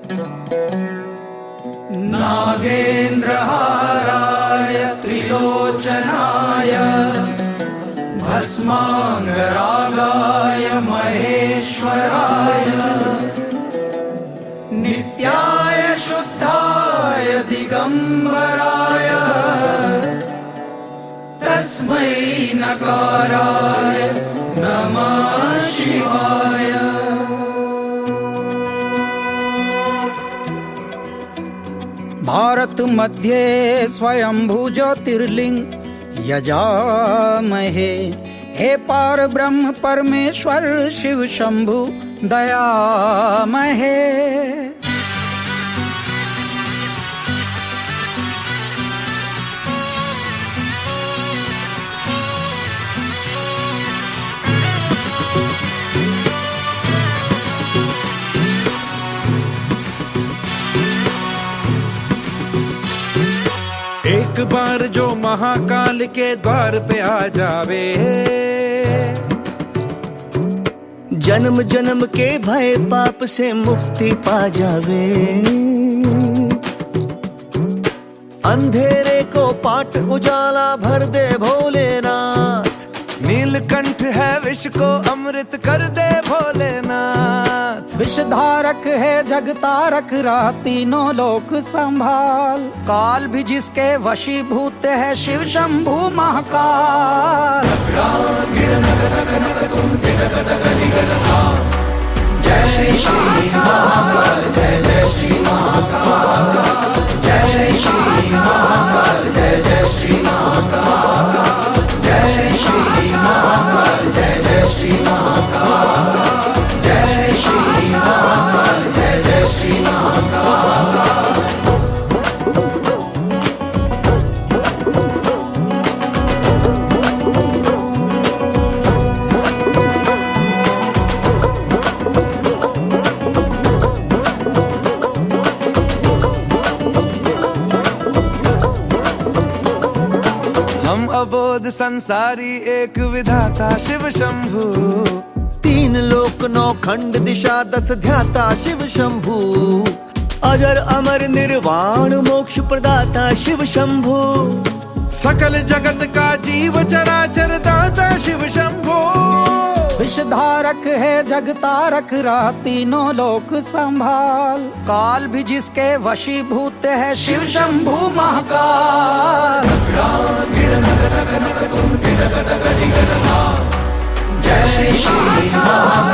नागेन्द्रहाराय त्रिलोचनाय भस्मांगरागाय महेश्वराय नित्याय शुद्धाय दिगंबराय तस्मै नकाराय नमः शिवाय। भारत मध्ये स्वयंभू ज्योतिर्लिंग यजामहे, हे पार ब्रह्म परमेश्वर शिव शंभु दयामहे। एक बार जो महाकाल के द्वार पे आ जावे, जन्म जन्म के भय पाप से मुक्ति पा जावे। अंधेरे को पाट उजाला भर दे भोलेनाथ, नीलकंठ है विष को अमृत कर दे भोलेनाथ। विषधारक है जगतारक रहा तीनों लोक संभाल, काल भी जिसके वशीभूत है शिव शंभु महाकाल। जय श्री महाकाल, जय जय श्री महाकाल, जय श्री महाकाल, जय जय श्री महाकाल, जय श्री महाकाल, जय जय श्री महाकाल, जय श्री महाकाल, जय जय श्री महाकाल। हम अबोध संसारी एक विधाता शिव शंभु, तीन लोक नौ खंड दिशा दस ध्याता शिव शंभु। अजर अमर निर्वाण मोक्ष प्रदाता शिव शंभु। सकल जगत का जीव चराचर दाता शिव शंभु। विषधारक है जगतारक रहा तीनों लोक संभाल, काल भी जिसके वशीभूत है शिव शंभु महाकाल। जय श्री महाकाल,